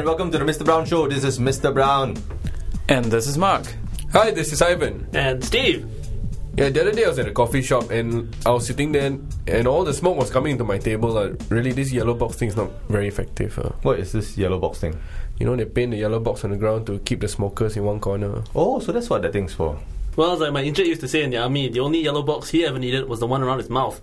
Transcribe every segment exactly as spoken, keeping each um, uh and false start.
welcome to the Mister Brown Show. This is Mister Brown. And this is Mark. Hi, this is Ivan. And Steve. Yeah, the other day I was at a coffee shop and I was sitting there and all the smoke was coming into my table. Uh, really, this yellow box thing is not very effective. Uh. What is this yellow box thing? You know, they paint the yellow box on the ground to keep the smokers in one corner. Oh, so that's what that thing's for. Well, as like my injured used to say in the army, the only yellow box he ever needed was the one around his mouth.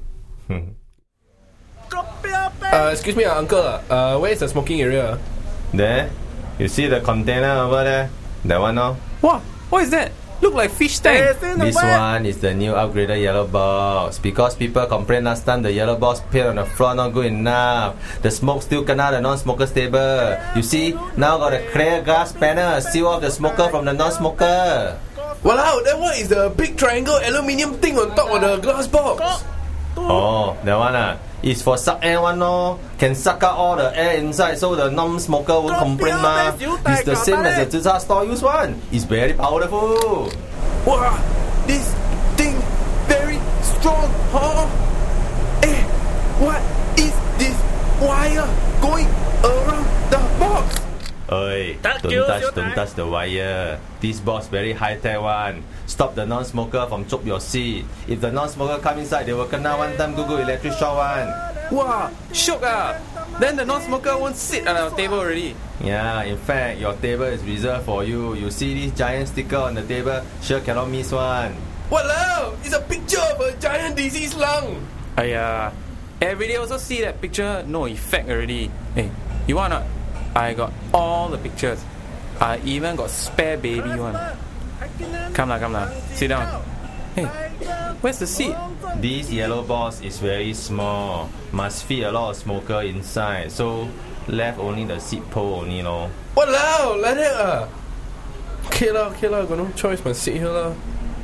uh, excuse me, uh, uncle. Uh, uh, where is the smoking area? There. You see the container over there? That one, no? What? What is that? Look like fish tank. This one is the new upgraded yellow box. Because people complain last time the yellow box paint on the floor not good enough. The smoke still kena the non-smoker's table. You see, now got a clear glass panel seal off the smoker from the non-smoker. Walao, that one is the big triangle aluminium thing on top of the glass box. Oh, that one ah. It's for suck air one no. Can suck out all the air inside so the non-smoker won't complain ma. It's the same as the Zizar store use one. It's very powerful. Wow, this thing very strong, huh? Eh, what is this wire going around the box? Oi, don't touch, don't touch the wire. This box very high-tech one. Stop the non-smoker from choke your seat. If the non-smoker come inside, they will kena one time Google electric shock one. Wow, shook ah. Then the non-smoker won't sit on our table already. Yeah, in fact, your table is reserved for you. You see this giant sticker on the table, sure cannot miss one. Walao, it's a picture of a giant diseased lung. Aiya, every day also see that picture, no effect already. Hey, you want not? I got all the pictures. I even got spare baby one. Come lah, come lah. Sit down. Hey, where's the seat? This yellow box is very small. Must fit a lot of smoker inside. So, left only the seat pole only no. Walao, like that ah. Okay lah, okay lah. Got no choice, must sit here lah.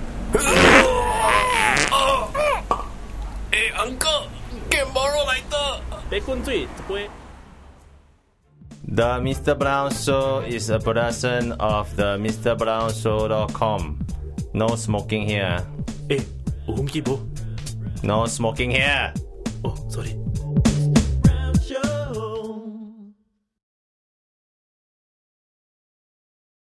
Hey, uncle, can borrow lighter? 别灌醉，不会。 The Mister Brown Show is a production of the mister brown show dot com. No smoking here. Eh, oh, bro. No smoking here. Oh, sorry.